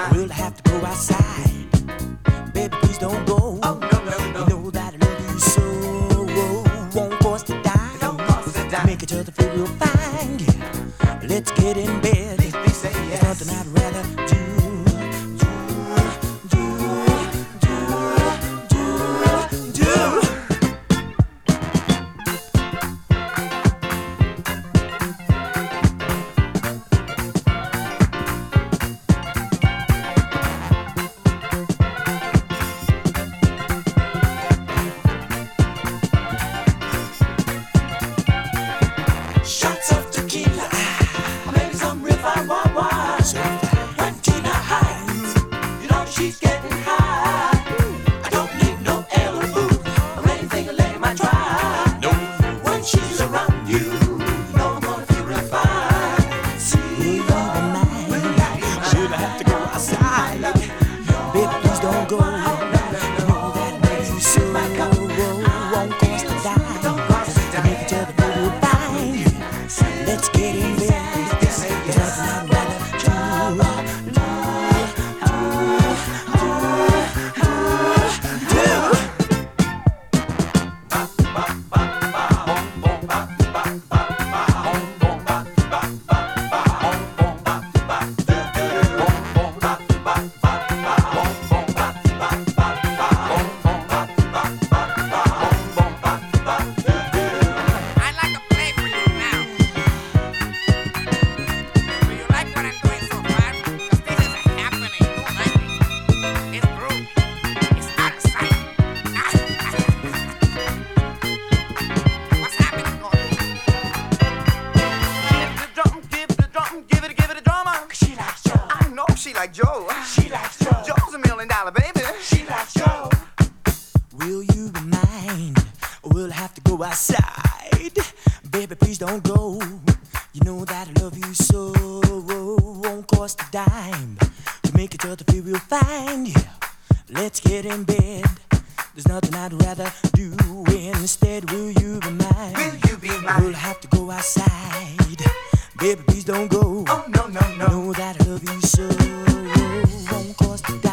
We'll have to go outside. Baby, please don't go. Oh, no, no, no. You know that I love you so. Won't cost a dime. Don't cost a dime. Make each other feel real fine. Yeah. Let's get in bed. Please say yes. There's nothing I'd rather do. Shots of tequila, maybe some refined wine. When Tina hides, you know she's getting high. I don't need no elbow or anything to let my try. No, when she's around you, you know I'm gonna feel real fine. See the Should I have to go outside? Baby, please don't go. You know that I love you so. Won't cost a dime. Make each other feel real fine. Let's get in bed. There's nothing I'd rather I'd like to play for you now. Do you like what I'm doing so far? 'Cause this is a happening tonight. It's groovy. It's out of sight. What's happening, Gordon? give it a drama. She likes Joe. I know she like Joe. She likes Joe. Joe's $1 million, baby. She likes Joe. Will you be mine? Or we'll have to go outside. Baby, please don't go. You know that I love you so. Won't cost a dime. To make each other feel real fine. Yeah. Let's get in bed. There's nothing I'd rather do. Instead, will you be mine? Will you be mine? We'll have to go outside. Baby, please don't go. Oh, no, no, You no. know that I love you so. Won't cost a dime.